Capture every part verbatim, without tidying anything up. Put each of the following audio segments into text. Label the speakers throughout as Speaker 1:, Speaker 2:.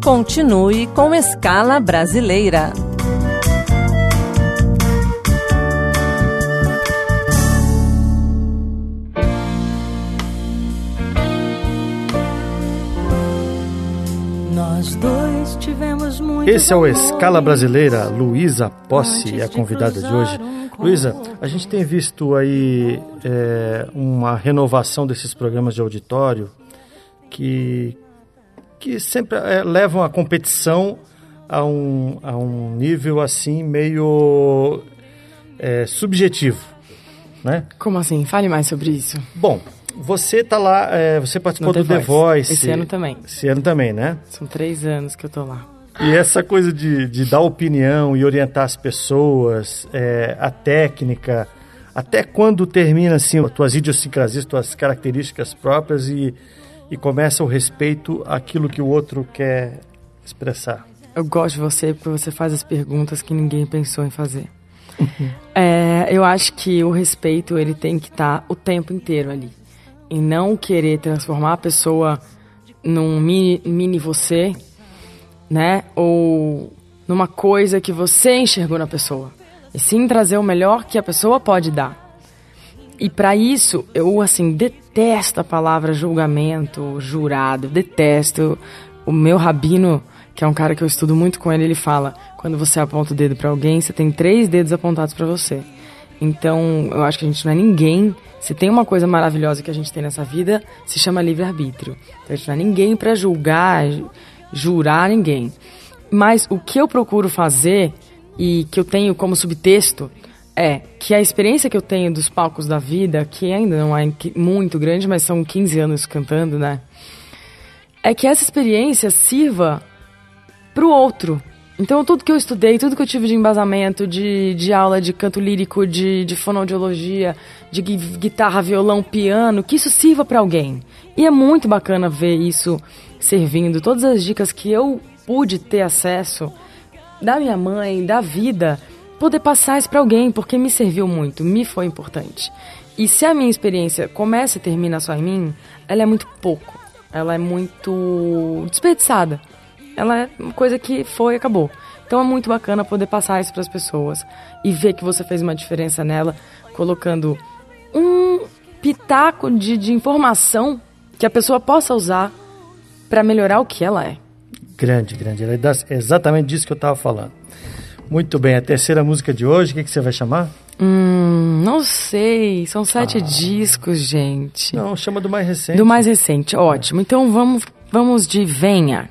Speaker 1: Continue com Escala Brasileira.
Speaker 2: Nós dois tivemos muito.
Speaker 3: Esse é o Escala Brasileira. Luísa Posse é a convidada de hoje. Luísa, a gente tem visto aí é, uma renovação desses programas de auditório que, que sempre é, levam a competição a um, a um nível assim meio é, subjetivo, né?
Speaker 4: Como assim? Fale mais sobre isso.
Speaker 3: Bom, você tá lá, é, você participou
Speaker 4: no
Speaker 3: do The Voice. Voice.
Speaker 4: Esse ano também.
Speaker 3: Esse ano também, né?
Speaker 4: São três anos que eu tô lá.
Speaker 3: E essa coisa de, de dar opinião e orientar as pessoas, é, a técnica, até quando termina assim, as tuas idiosincrasias, as tuas características próprias e, e começa o respeito àquilo que o outro quer expressar.
Speaker 4: Eu gosto de você porque você faz as perguntas que ninguém pensou em fazer. é, eu acho que o respeito ele tem que estar o tempo inteiro ali. E não querer transformar a pessoa num mini, mini você, né? Ou numa coisa que você enxergou na pessoa. E sim trazer o melhor que a pessoa pode dar. E para isso, eu, assim, detesto a palavra julgamento, jurado. Detesto. O meu rabino, que é um cara que eu estudo muito com ele, ele fala, quando você aponta o dedo para alguém, você tem três dedos apontados para você. Então, eu acho que a gente não é ninguém. Se tem uma coisa maravilhosa que a gente tem nessa vida, se chama livre-arbítrio. Então, a gente não é ninguém para julgar, jurar ninguém. Mas o que eu procuro fazer, e que eu tenho como subtexto, é que a experiência que eu tenho dos palcos da vida, que ainda não é muito grande, mas são quinze anos cantando, né? É que essa experiência sirva pro outro. Então, tudo que eu estudei, tudo que eu tive de embasamento, de, de aula de canto lírico, de, de fonoaudiologia, de guitarra, violão, piano, que isso sirva para alguém. E é muito bacana ver isso servindo. Todas as dicas que eu pude ter acesso da minha mãe, da vida, poder passar isso para alguém, porque me serviu muito, me foi importante. E se a minha experiência começa e termina só em mim, ela é muito pouco. Ela é muito desperdiçada. Ela é uma coisa que foi e acabou. Então é muito bacana poder passar isso para as pessoas e ver que você fez uma diferença nela, colocando um pitaco de, de informação que a pessoa possa usar para melhorar o que ela é. Grande, grande. É exatamente disso que eu estava falando. Muito bem, a terceira música de hoje, o que, que você vai chamar? Hum, não sei, são sete ah. discos, gente. Não, chama do mais recente. Do mais recente, ótimo. Então vamos, vamos de Venha.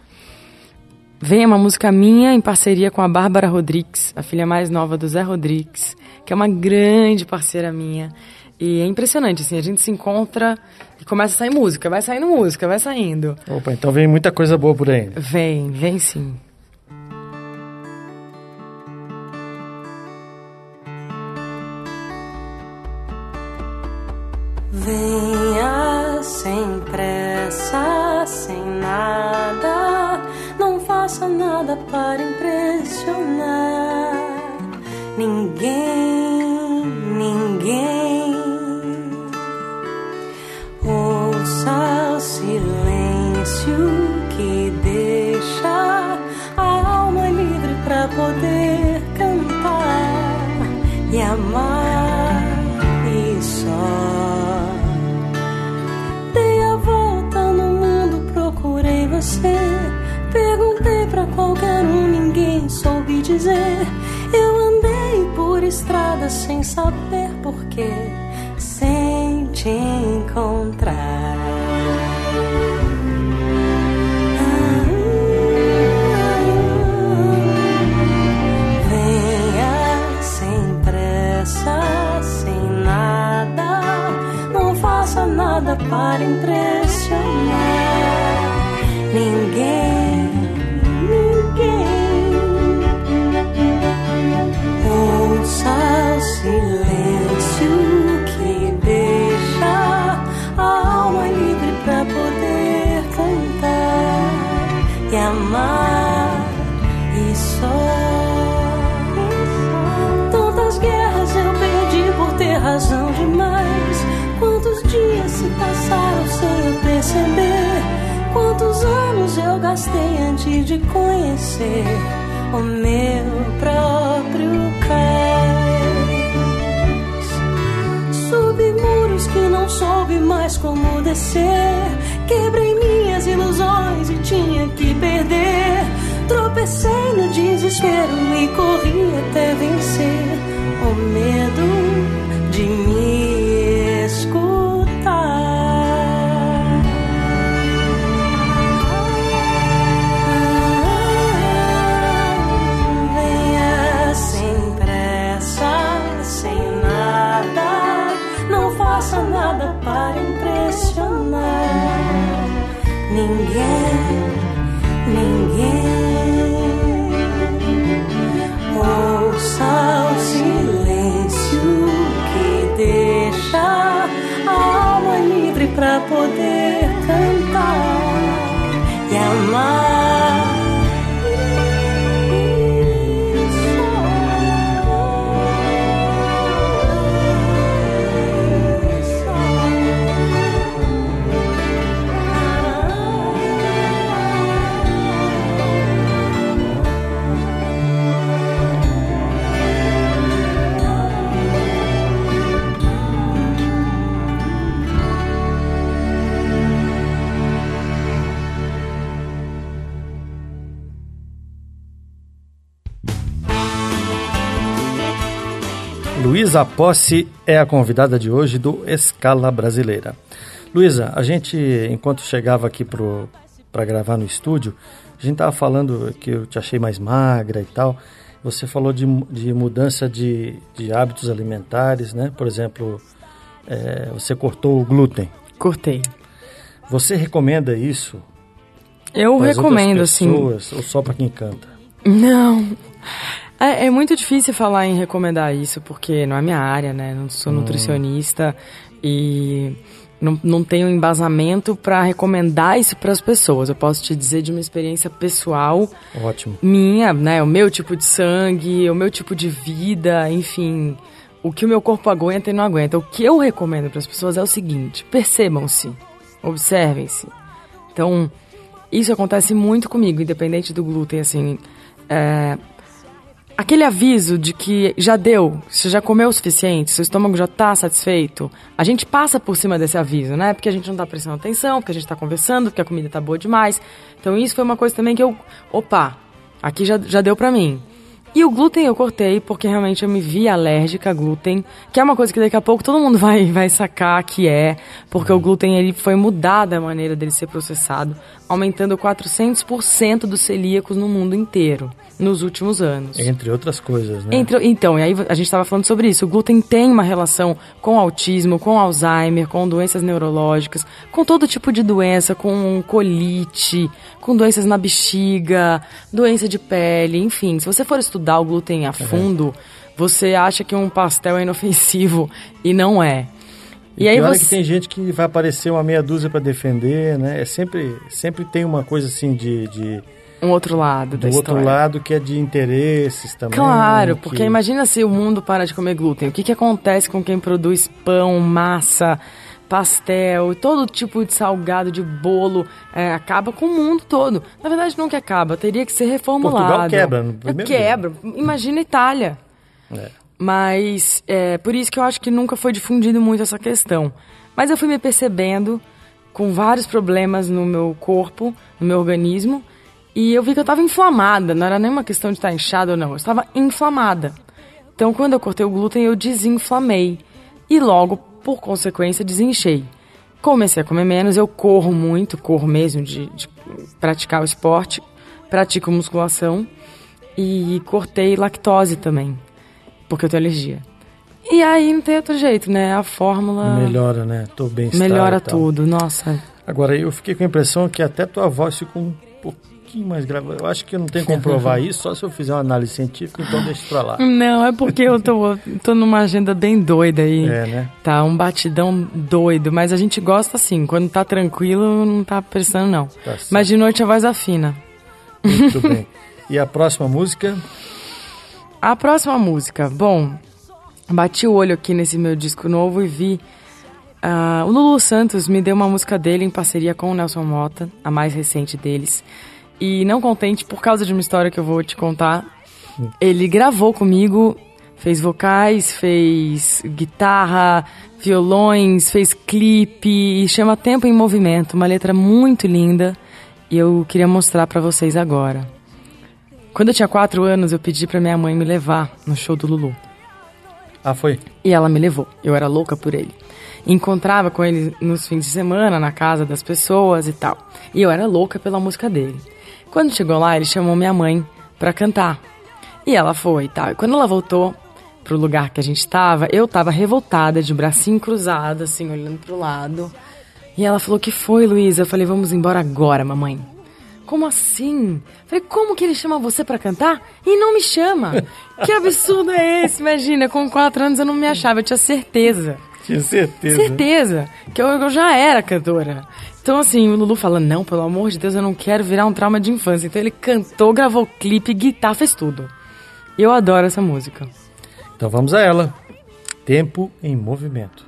Speaker 4: Venha é uma música minha em parceria com a Bárbara Rodrigues, a filha mais nova do Zé Rodrigues, que é uma grande parceira minha. E é impressionante, assim, a gente se encontra e começa a sair música, vai saindo música, vai saindo. Opa, então vem muita coisa boa por aí. Vem, vem sim.
Speaker 2: Venha sem pressa, sem nada, não faça nada para impressionar ninguém, ninguém. Ouça o silêncio que deixa a alma livre para poder cantar e amar e só. Procurei você, perguntei pra qualquer um, ninguém soube dizer. Eu andei por estrada sem saber porquê, sem te encontrar. Venha sem pressa, sem nada, não faça nada para impressionar ninguém, ninguém. Ouça o silêncio que deixa a alma livre pra poder cantar e amar e só. Tantas guerras eu perdi por ter razão demais. Quantos dias se passaram sem eu perceber? Quantos anos eu gastei gastei antes de conhecer o meu próprio cais. Subi muros que não soube mais como descer. Quebrei minhas ilusões e tinha que perder. Tropecei no desespero e corri até vencer o medo de me escutar. Venha sem pressa, sem nada, não faça nada para impressionar ninguém, ninguém. Ouça o silêncio que deixa a alma livre pra poder cantar e amar.
Speaker 3: Luísa Posse é a convidada de hoje do Escala Brasileira. Luísa, a gente, enquanto chegava aqui para gravar no estúdio, a gente estava falando que eu te achei mais magra e tal. Você falou de, de mudança de, de hábitos alimentares, né? Por exemplo, é, você cortou o glúten.
Speaker 4: Cortei.
Speaker 3: Você recomenda isso?
Speaker 4: Eu recomendo,
Speaker 3: assim. Ou só para quem canta?
Speaker 4: Não. É, é muito difícil falar em recomendar isso, porque não é minha área, né? Não sou hum. nutricionista e não, não tenho embasamento para recomendar isso para as pessoas. Eu posso te dizer de uma experiência pessoal.
Speaker 3: Ótimo.
Speaker 4: Minha, né? O meu tipo de sangue, o meu tipo de vida, enfim, o que o meu corpo aguenta e não aguenta. O que eu recomendo para as pessoas é o seguinte: percebam-se, observem-se. Então, isso acontece muito comigo, independente do glúten, assim. É, aquele aviso de que já deu, você já comeu o suficiente, seu estômago já está satisfeito, a gente passa por cima desse aviso, né? Porque a gente não está prestando atenção, porque a gente está conversando, porque a comida está boa demais. Então isso foi uma coisa também que eu, opa, aqui já, já deu pra mim. E o glúten eu cortei porque realmente eu me vi alérgica a glúten, que é uma coisa que daqui a pouco todo mundo vai, vai sacar que é, porque o glúten ele foi mudada a maneira dele ser processado, aumentando quatrocentos por cento dos celíacos no mundo inteiro nos últimos anos.
Speaker 3: Entre outras coisas, né?
Speaker 4: Entre, então, e aí a gente estava falando sobre isso. O glúten tem uma relação com autismo, com Alzheimer, com doenças neurológicas, com todo tipo de doença, com colite, com doenças na bexiga, doença de pele, enfim. Se você for estudar o glúten a fundo, uhum. você acha que um pastel é inofensivo e não é.
Speaker 3: E, e aí você... é que tem gente que vai aparecer uma meia dúzia para defender, né? É sempre, sempre tem uma coisa assim de... de...
Speaker 4: Um outro lado da história.
Speaker 3: Do outro lado que é de interesses também.
Speaker 4: Claro,
Speaker 3: que...
Speaker 4: porque imagina se o mundo para de comer glúten. O que, que acontece com quem produz pão, massa, pastel, todo tipo de salgado, de bolo, é, acaba com o mundo todo. Na verdade, não que acaba, teria que ser reformulado.
Speaker 3: Portugal quebra no primeiro dia.
Speaker 4: Quebra. Imagina a Itália.
Speaker 3: É.
Speaker 4: Mas é por isso que eu acho que nunca foi difundido muito essa questão. Mas eu fui me percebendo com vários problemas no meu corpo, no meu organismo, e eu vi que eu estava inflamada, não era nem uma questão de estar inchada ou não, eu estava inflamada. Então, quando eu cortei o glúten, eu desinflamei e logo, por consequência, desinchei. Comecei a comer menos, eu corro muito, corro mesmo de, de praticar o esporte, pratico musculação e cortei lactose também, porque eu tenho alergia. E aí não tem outro jeito, né? A fórmula...
Speaker 3: Melhora, né? Tô bem
Speaker 4: Melhora tudo, nossa.
Speaker 3: Agora, eu fiquei com a impressão que até tua voz ficou um pouquinho mais grave. Eu acho que eu não tenho como provar isso, só se eu fizer uma análise científica, então deixa pra lá.
Speaker 4: Não, é porque eu tô, tô numa agenda bem doida aí.
Speaker 3: É, né?
Speaker 4: Tá, um batidão doido, mas a gente gosta assim, quando tá tranquilo, não tá prestando não. Tá, mas de noite a voz afina.
Speaker 3: Muito bem. E a próxima música?
Speaker 4: A próxima música, bom, bati o olho aqui nesse meu disco novo e vi... Uh, o Lulu Santos me deu uma música dele em parceria com o Nelson Motta, a mais recente deles. E não contente, por causa de uma história que eu vou te contar, ele gravou comigo, fez vocais, fez guitarra, violões, fez clipe, e chama Tempo em Movimento, uma letra muito linda, e eu queria mostrar pra vocês agora. Quando eu tinha quatro anos, eu pedi pra minha mãe me levar no show do Lulu.
Speaker 3: Ah, foi?
Speaker 4: E ela me levou, eu era louca por ele. Encontrava com ele nos fins de semana, na casa das pessoas e tal. E eu era louca pela música dele. Quando chegou lá, ele chamou minha mãe pra cantar. E ela foi e tal. E quando ela voltou pro lugar que a gente tava, eu tava revoltada, de bracinho cruzado, assim, olhando pro lado. E ela falou, que foi, Luísa? Eu falei, vamos embora agora, mamãe. Como assim? Falei, como que ele chama você pra cantar e não me chama? Que absurdo é esse? Imagina, com quatro anos eu não me achava, eu tinha certeza.
Speaker 3: Tinha certeza.
Speaker 4: Certeza, que eu, eu já era cantora. Então, assim, o Lulu fala, não, pelo amor de Deus, eu não quero virar um trauma de infância. Então ele cantou, gravou clipe, guitarra, fez tudo. E eu adoro essa música.
Speaker 3: Então vamos a ela. Tempo em Movimento.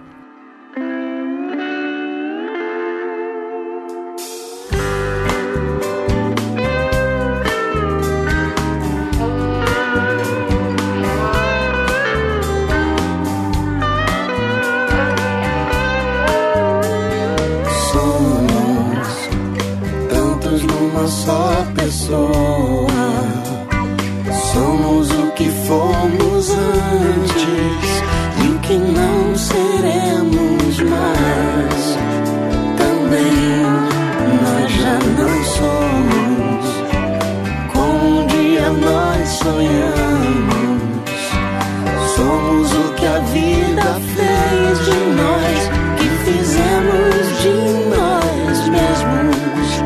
Speaker 5: Só pessoa, somos o que fomos antes e o que não seremos mais. Também nós já não somos como um dia nós sonhamos. Somos o que a vida fez de nós, que fizemos de nós mesmos.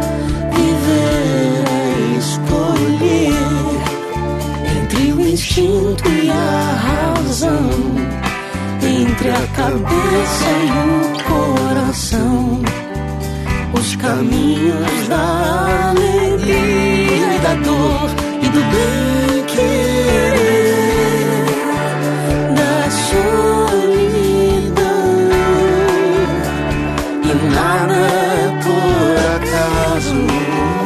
Speaker 5: Instinto e a razão, entre a cabeça e o coração, os caminhos da alegria e da dor e do bem querer, da solidão, e nada é por acaso.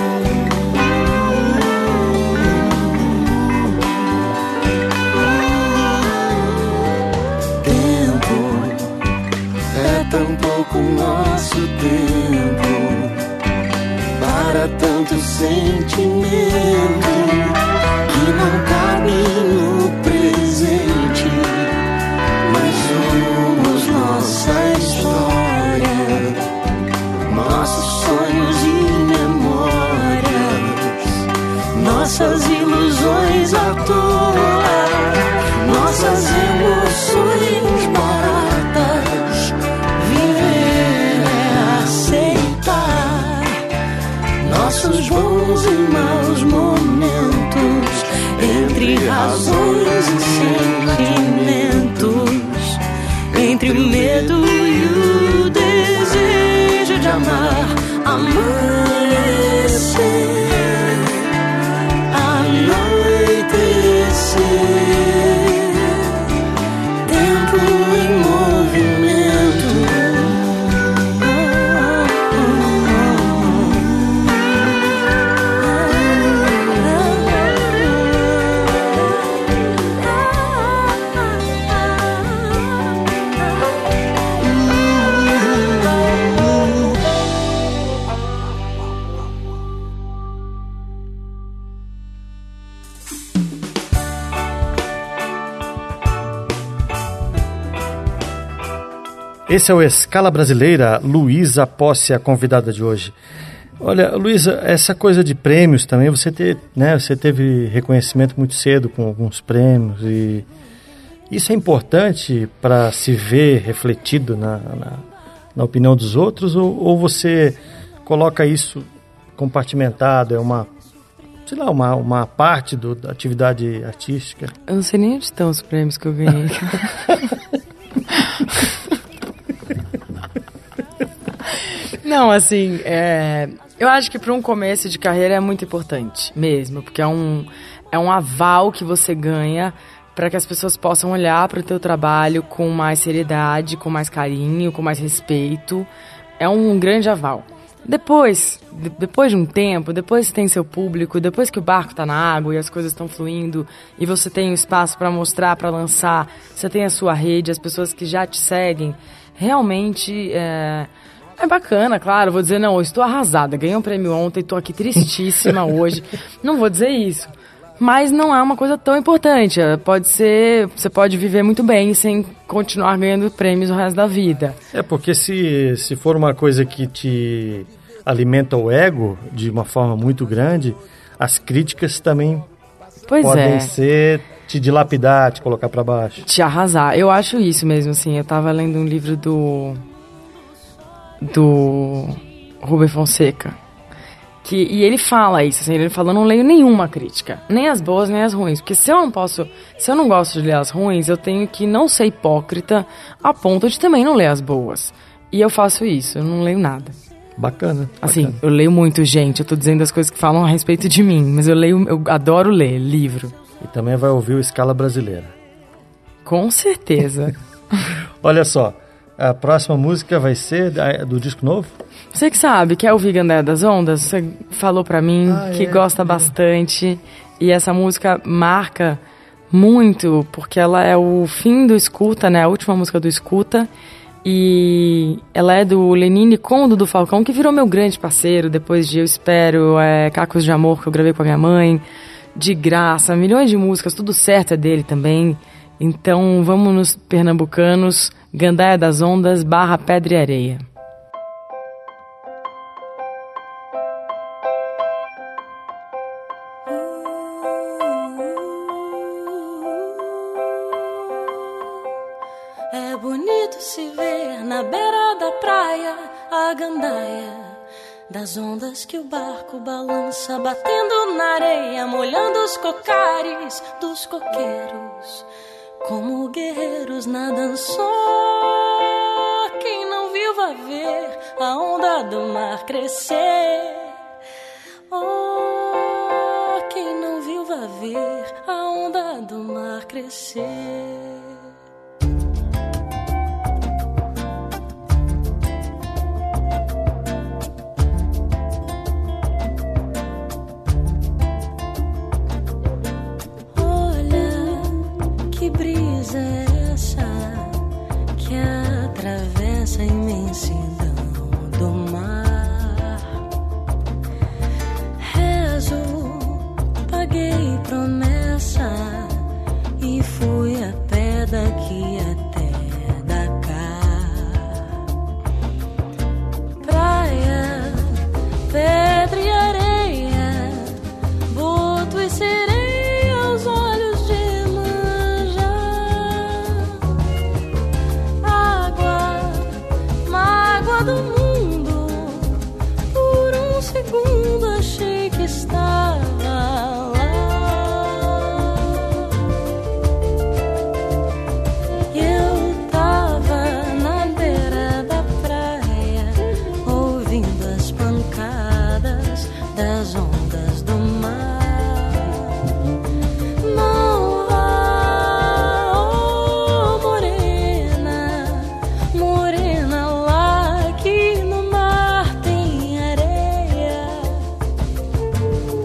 Speaker 5: Tão pouco nosso tempo para tanto sentimento que não cabe no presente, mas somos nossa história, nossos sonhos e memórias, nossas ilusões à toa, nossas emoções baratas. Nossos bons e maus momentos, entre razões e sentimentos, entre o medo e o desejo de amar, amanhecer, anoitecer, tempo em movimento.
Speaker 3: Esse é o Escala Brasileira, Luísa Posse, a convidada de hoje. Olha, Luísa, essa coisa de prêmios também, você, te, né, você teve reconhecimento muito cedo com alguns prêmios, e isso é importante para se ver refletido na, na, na opinião dos outros, ou, ou você coloca isso compartimentado, é uma, sei lá, uma, uma parte do, da atividade artística?
Speaker 4: Eu não sei nem onde estão os prêmios que eu ganhei. Não, assim, é, eu acho que para um começo de carreira é muito importante mesmo, porque é um, é um aval que você ganha para que as pessoas possam olhar para o teu trabalho com mais seriedade, com mais carinho, com mais respeito. É um grande aval. Depois, de, depois de um tempo, depois que tem seu público, depois que o barco tá na água e as coisas estão fluindo e você tem o espaço para mostrar, para lançar, você tem a sua rede, as pessoas que já te seguem, realmente é, é bacana, claro. Vou dizer, não, eu estou arrasada, ganhei um prêmio ontem, estou aqui tristíssima hoje. Não vou dizer isso. Mas não é uma coisa tão importante. Pode ser, você pode viver muito bem sem continuar ganhando prêmios o resto da vida.
Speaker 3: É, porque se, se for uma coisa que te alimenta o ego de uma forma muito grande, as críticas também
Speaker 4: pois
Speaker 3: podem
Speaker 4: é.
Speaker 3: ser te dilapidar, te colocar para baixo.
Speaker 4: Te arrasar. Eu acho isso mesmo, assim. Eu tava lendo um livro do... do Rubem Fonseca. Que, e ele fala isso, assim, ele fala, eu não leio nenhuma crítica, nem as boas, nem as ruins, porque se eu não posso, se eu não gosto de ler as ruins, eu tenho que não ser hipócrita a ponto de também não ler as boas. E eu faço isso, eu não leio nada.
Speaker 3: Bacana.
Speaker 4: Assim,
Speaker 3: bacana.
Speaker 4: eu leio muito, gente, eu tô dizendo as coisas que falam a respeito de mim, mas eu leio, eu adoro ler livro.
Speaker 3: E também vai ouvir o Escala Brasileira.
Speaker 4: Com certeza.
Speaker 3: Olha só, a próxima música vai ser do disco novo?
Speaker 4: Você que sabe, quer ouvir Gandaia das Ondas? Você falou pra mim ah, que é, gosta é. bastante. E essa música marca muito, porque ela é o fim do Escuta, né? A última música do Escuta. E ela é do Lenine com o Dudu Falcão, que virou meu grande parceiro. Depois de Eu Espero, é, Cacos de Amor, que eu gravei com a minha mãe. De Graça, milhões de músicas, tudo certo é dele também. Então vamos nos pernambucanos, Gandaia das Ondas, barra Pedra e Areia.
Speaker 2: É bonito se ver na beira da praia a gandaia das ondas que o barco balança, batendo na areia, molhando os cocares dos coqueiros. Como guerreiros nadam só, quem não viu vai ver a onda do mar crescer. Oh, quem não viu vai ver a onda do mar crescer. Brisa é essa que atravessa a imensidão do mar? Rezo, paguei promessa e fui a pé daqui até Dakar. Praia, pedra e areia, boto e sereia aos olhos de do mundo. Por um segundo achei que estava lá. E eu tava na beira da praia, ouvindo as pancadas das ondas do mar. Não vá, oh morena, morena lá.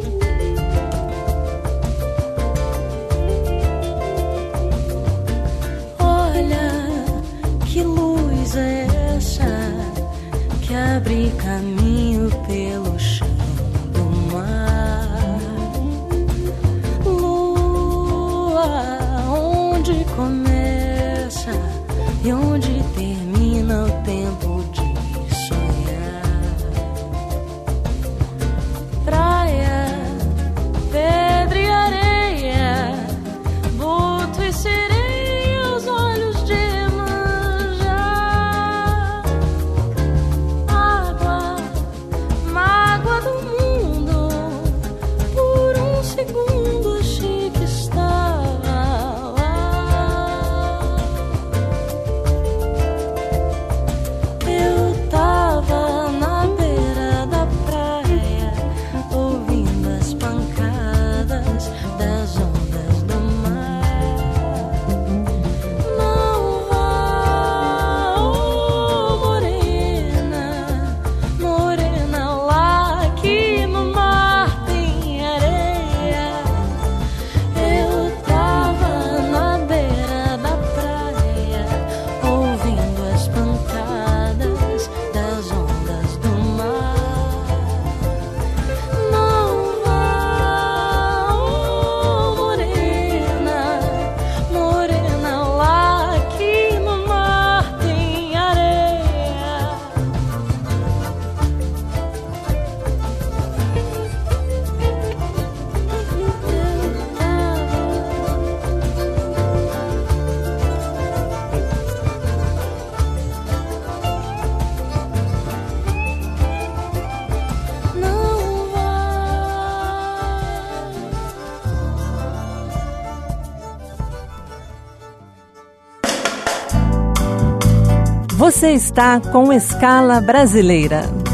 Speaker 1: Você está com Escala Brasileira,